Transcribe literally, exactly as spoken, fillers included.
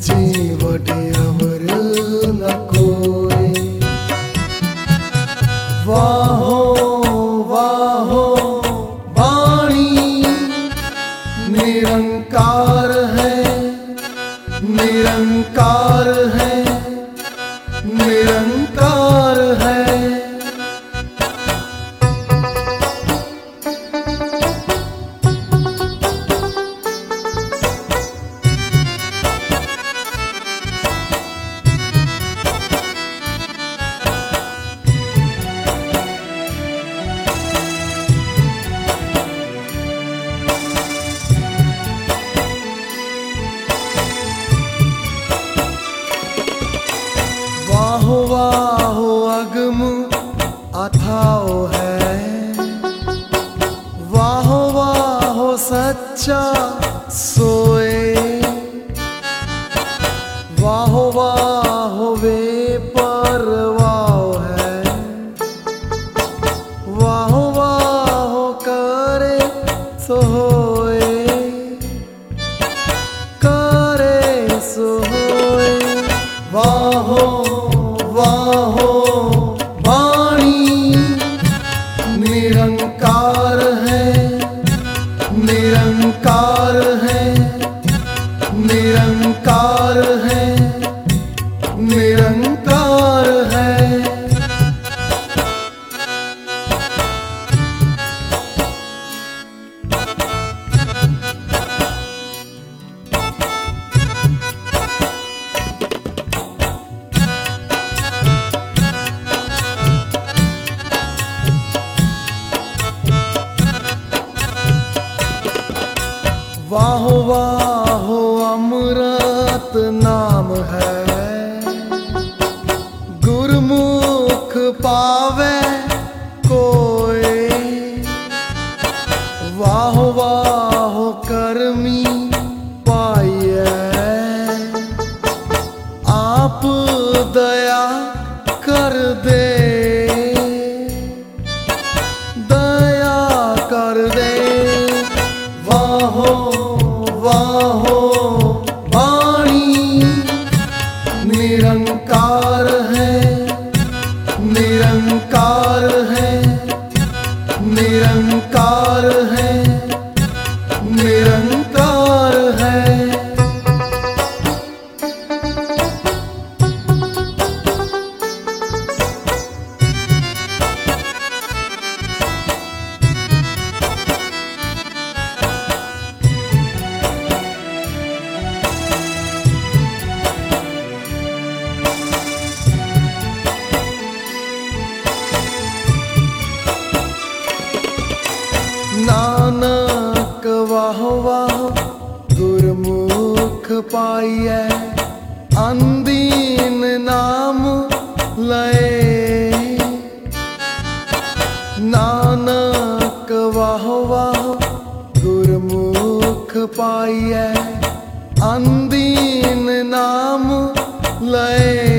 सच्ची वटे अवर न कोई। वाहो वाहो वाणी निरंकार है, निरंकार है, निरंकार है। वाहो वाहो अगम अथाओ है, वाहो वाहो सच्चा सोए। वाहो वाहो वे परवाओ है, वाहो वाहो करे सो होए, करे सो होए। वाहो वाहो वाणी निरंकार है, निरंकार है, निरंकार है, निरंकार है। वाहो वाहो अमृत नाम है, गुरमुख पावे कोई। वाहो वाहो करमी पाइए, आप दया कर दे, दया कर दे। वाहो वाहो वाणी निरंकार है, निरंकार है, निरंकार है, निरंकार है। नानक वाहो वाहो गुरमुख पाइए, अंदीन नाम लए। नानक वाहो वाहो गुरमुख पाइए, अंदीन नाम लए।